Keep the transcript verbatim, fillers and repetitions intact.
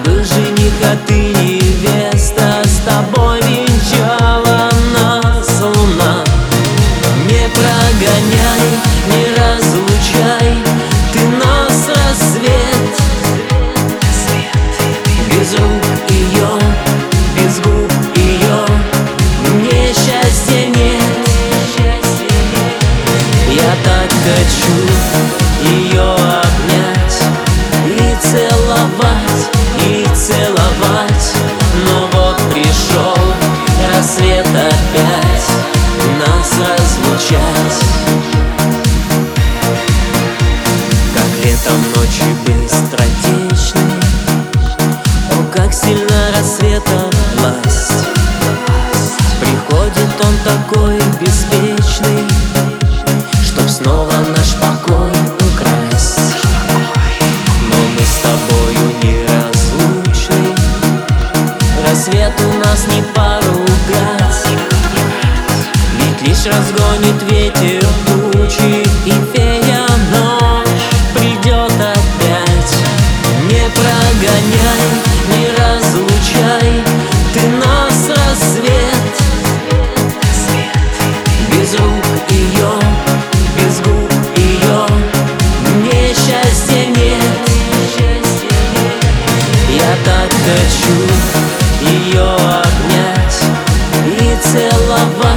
был жених, а ты невеста, с тобой венчала нас луна. Не прогоняй, не разлучай ты нас, рассвет. Без рук ее, без губ ее мне счастья нет. Я так хочу ее обнять и целовать, и целовать. Но вот пришел рассвет опять нас разлучать. Как летом ночи быстротечны, о, как сильно рассвета власть. Приходит он такой беспечный, чтоб снова наш покой украсть. Но мы с тобою неразлучны, рассвет у нас не поругать. Ведь лишь разгонит ветер тучи, и фея ночь придет опять. Не прогоняй, не разлучай ты нас, рассвет. Без рук ее, без губ ее мне счастья нет. Я так хочу ее обнять и целовать.